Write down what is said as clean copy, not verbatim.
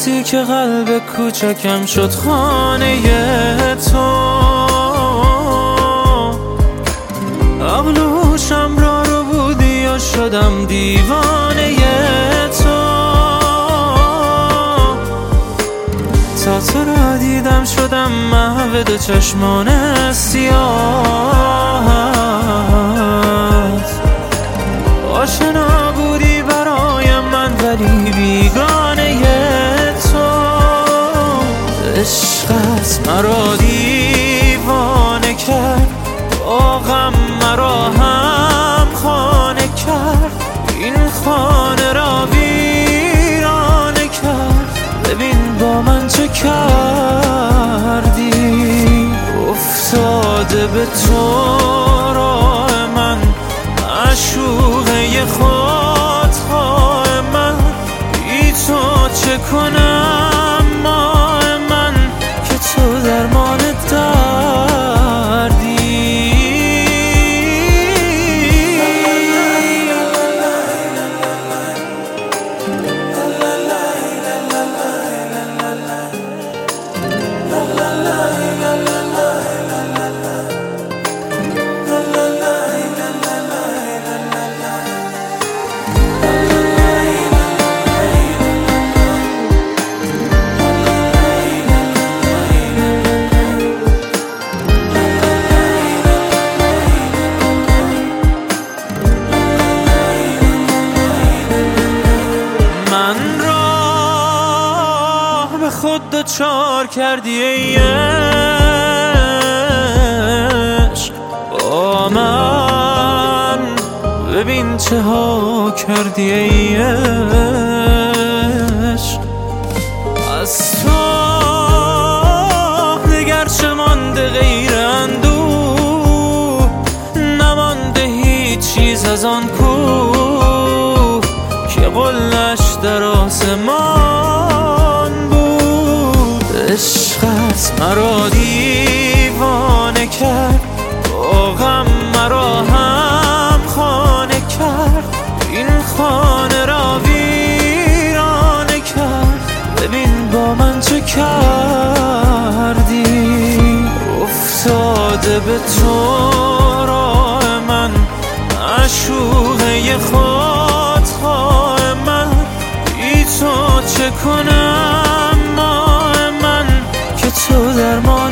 روزی که قلب کوچکم شد خانه تو، اغلوشم رو بودی و شدم دیوانه تو. تا تو را دیدم شدم محو دو چشمان سیاهت. آشنا بودی برایم من ولی بیگانه تو. عشقت مرا دیوانه کرد، با غم مرا هم خانه کرد، این خانه را ویرانه کرد. ببین با من چه کردی، افتاده به تو راه من، معشوقه خودخواه من. بی تو چه کنم ماه من، که تو درمان دردی. خود دچار کردی ای عشق با من، ببین چه ها کردی ای عشق. از تو دگر چه مانده غیر اندوه، نمانده هیچ چیز از آن کوه که قلش در آسمان بود. عشقت مرا دیوانه کرد، با غم مرا هم خانه کرد، این خانه را ویرانه کرد. ببین با من چه کردی، افتاده به تو راه من، معشوقه خودخواه من. بی تو چه کنم ماه من، که تو درمان